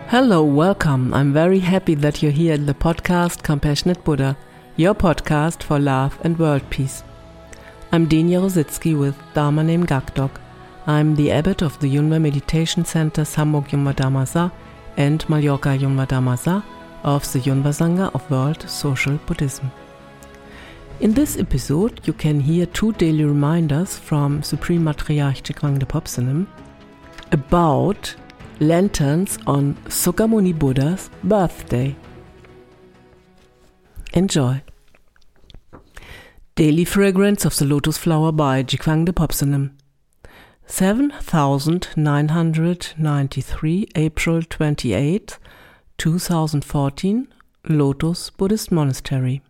Hello, welcome. I'm very happy that you're here at the podcast Compassionate Buddha, your podcast for love and world peace. I'm Denia Rositsky with Dharma Name Gakdok. I'm the abbot of the Yunwa Meditation Centers Hamburg Yunwa Dharma Za and Mallorca Yunwa Dharma Za of the Yunwa Sangha of World Social Buddhism. In this episode, you can hear 2 daily reminders from Supreme Matriarch Chikangde Popsanim about lanterns on Sukamuni Buddha's birthday. Enjoy. Daily Fragrance of the Lotus Flower by Chikangde Popsanim. 7993 April 28, 2014, Lotus Buddhist Monastery.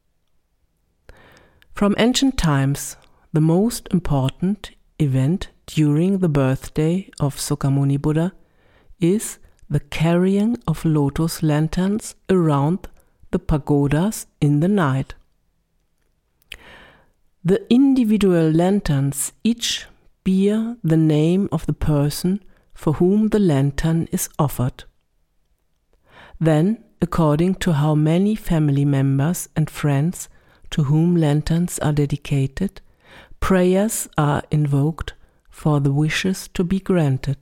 From ancient times, the most important event during the birthday of Sukamuni Buddha is the carrying of lotus lanterns around the pagodas in the night. The individual lanterns each bear the name of the person for whom the lantern is offered. Then, according to how many family members and friends to whom lanterns are dedicated, prayers are invoked for the wishes to be granted.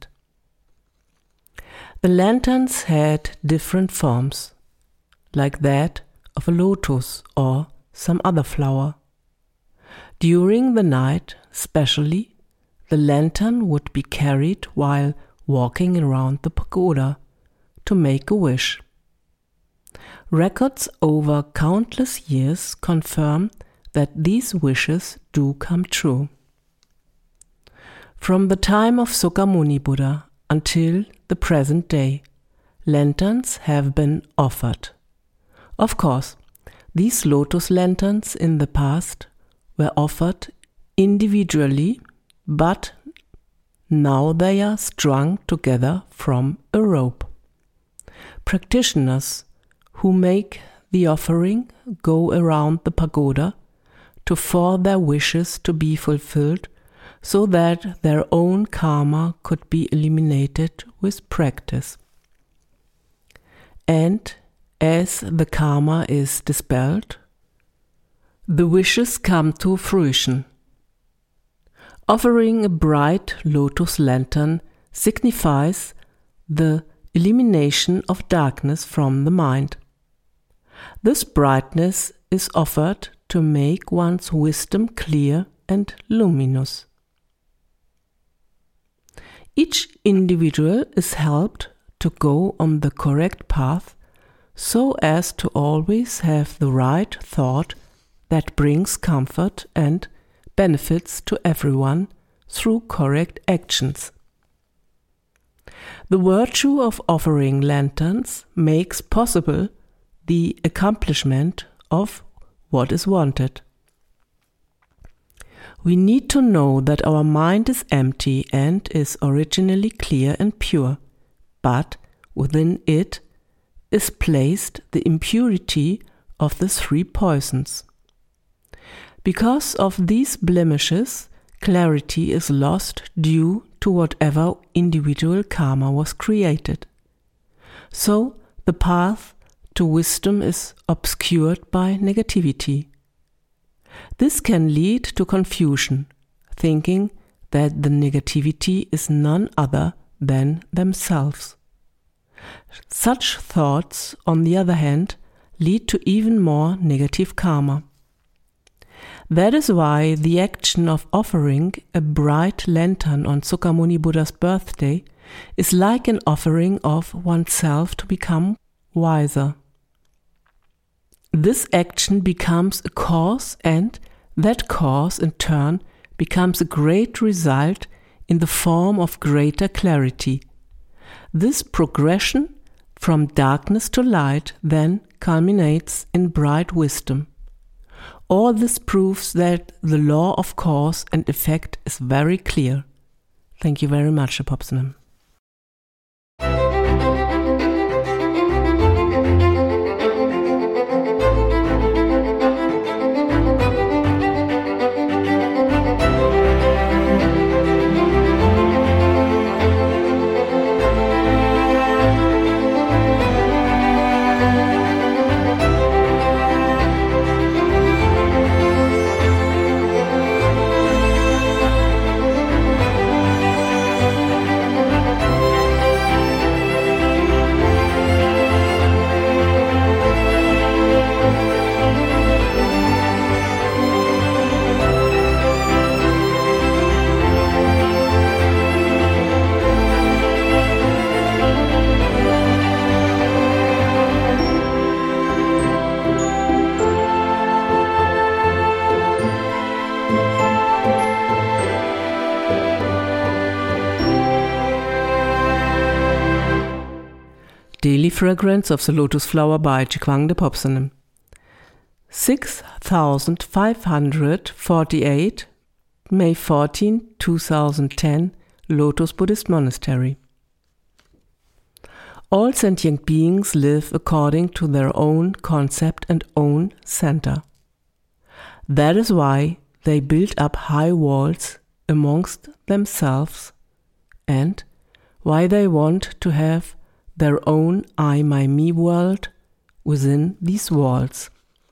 The lanterns had different forms, like that of a lotus or some other flower. During the night, especially, the lantern would be carried while walking around the pagoda to make a wish. Records over countless years confirm that these wishes do come true. From the time of Sukamuni Buddha until the present day, lanterns have been offered. Of course, these lotus lanterns in the past were offered individually, but now they are strung together from a rope. Practitioners who make the offering go around the pagoda for their wishes to be fulfilled, so that their own karma could be eliminated with practice. And as the karma is dispelled, the wishes come to fruition. Offering a bright lotus lantern signifies the elimination of darkness from the mind. This brightness is offered to make one's wisdom clear and luminous. Each individual is helped to go on the correct path so as to always have the right thought that brings comfort and benefits to everyone through correct actions. The virtue of offering lanterns makes possible the accomplishment of what is wanted. We need to know that our mind is empty and is originally clear and pure, but within it is placed the impurity of the 3 poisons. Because of these blemishes, clarity is lost due to whatever individual karma was created. So the path to wisdom is obscured by negativity. This can lead to confusion, thinking that the negativity is none other than themselves. Such thoughts, on the other hand, lead to even more negative karma. That is why the action of offering a bright lantern on Sukamuni Buddha's birthday is like an offering of oneself to become wiser. This action becomes a cause, and that cause in turn becomes a great result in the form of greater clarity. This progression from darkness to light then culminates in bright wisdom. All this proves that the law of cause and effect is very clear. Thank you very much, Popsanim. Daily Fragrance of the Lotus Flower by Jikwang Depopsanem. 6548, May 14, 2010, Lotus Buddhist Monastery. All sentient beings live according to their own concept and own center. That is why they build up high walls amongst themselves and why they want to have their own I, my, me world within these walls.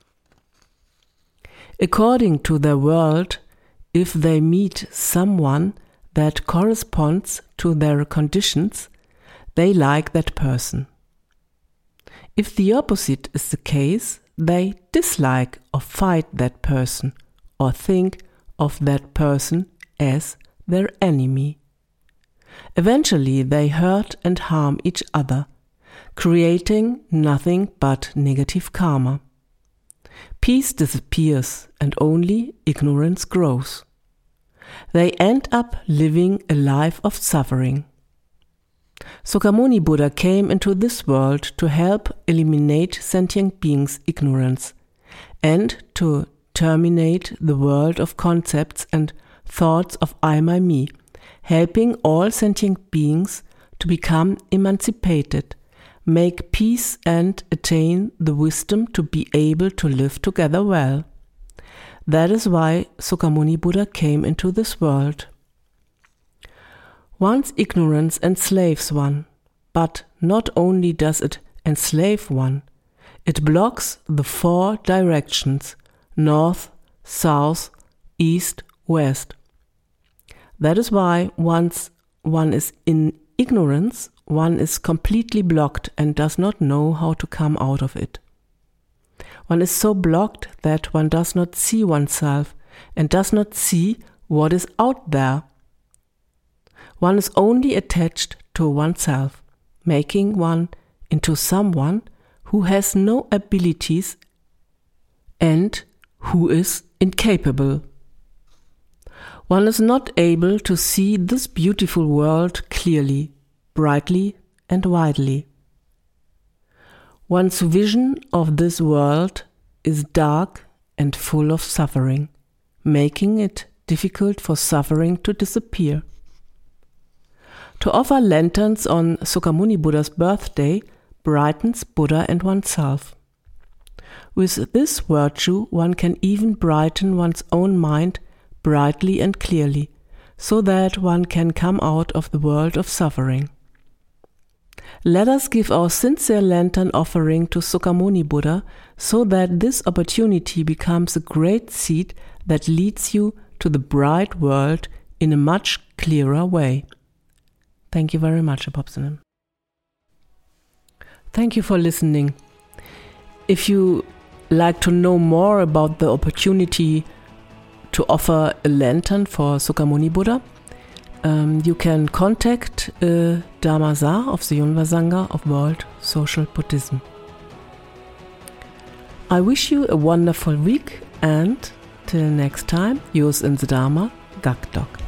According to their world, if they meet someone that corresponds to their conditions, they like that person. If the opposite is the case, they dislike or fight that person or think of that person as their enemy. Eventually, they hurt and harm each other, creating nothing but negative karma. Peace disappears and only ignorance grows. They end up living a life of suffering. Sakyamuni Buddha came into this world to help eliminate sentient beings' ignorance and to terminate the world of concepts and thoughts of I, my, me, helping all sentient beings to become emancipated, make peace and attain the wisdom to be able to live together well. That is why Sakyamuni Buddha came into this world. One's ignorance enslaves one, but not only does it enslave one, it blocks the four directions, north, south, east, west. That is why once one is in ignorance, one is completely blocked and does not know how to come out of it. One is so blocked that one does not see oneself and does not see what is out there. One is only attached to oneself, making one into someone who has no abilities and who is incapable. One is not able to see this beautiful world clearly, brightly, and widely. One's vision of this world is dark and full of suffering, making it difficult for suffering to disappear. To offer lanterns on Sakyamuni Buddha's birthday brightens Buddha and oneself. With this virtue, one can even brighten one's own mind brightly and clearly, so that one can come out of the world of suffering. Let us give our sincere lantern offering to Sakyamuni Buddha, so that this opportunity becomes a great seed that leads you to the bright world in a much clearer way. Thank you very much, Depopsanem. Thank you for listening. If you like to know more about the opportunity to offer a lantern for Sakyamuni Buddha, you can contact Dharma Za of the Yunva Sangha of World Social Buddhism. I wish you a wonderful week and till next time, yours in the Dharma, Gakdok.